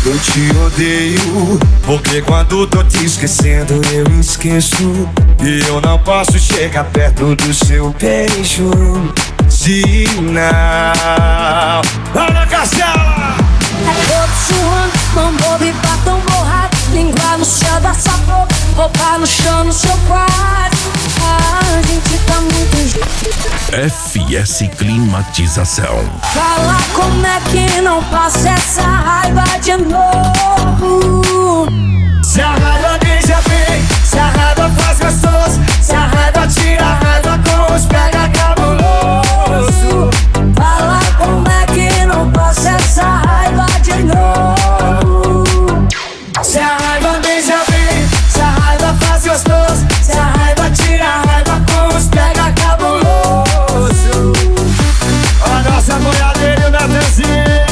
Eu te odeio, porque quando tô te esquecendo eu esqueço. E eu não posso chegar perto do seu beijo. Se não, olha, Castela! É todo suando, mambo e batom borrado, língua no céu da sua boca, roupa no chão no seu quarto. A gente tá muito junto. FS Climatização. Fala como é que não passa essa raiva de novo. Se a raiva beija bem, se a raiva faz gostoso, se a raiva tira a raiva com os pega cabuloso. Fala como é que não passa essa raiva de novo. Se a raiva beija bem, se a raiva faz gostoso, se a raiva tira a raiva com os pega cabuloso. A nossa boiadeira e o Natanzinho.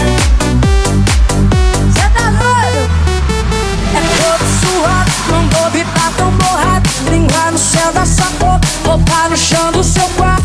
Cê tá doido? É todo suado, mambo e batom borrado, língua no céu da sua boca, roupa no chão do seu quarto.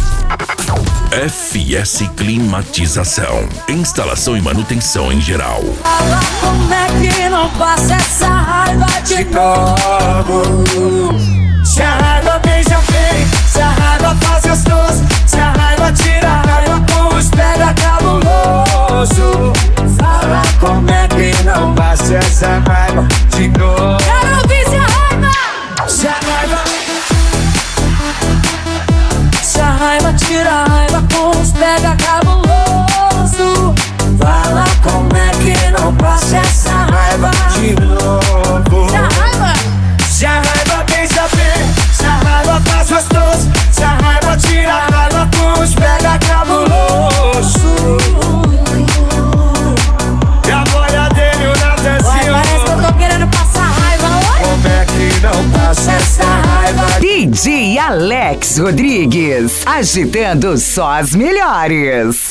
FS Climatização. Instalação e manutenção em geral. Fala como é que não passa essa raiva de novo. Se a raiva beija bem, se a raiva faz gostoso, se a raiva tira a raiva com os pega cabuloso. Fala como é que não passa essa raiva de novo. Quero ouvir essa raiva. Se a raiva, Se a raiva tira a raiva com os pega cabuloso. fala como é que não passa essa raiva de novo. Se a raiva, Se a raiva beija bem, se a raiva faz gostoso, se a raiva tira a raiva com os pega cabuloso. E a boiadeira e o Natanzinho. parece que eu tô querendo passar raiva. Oi? Como é que não passa essa raiva? DJ Alex Rodrigues, agitando só as melhores.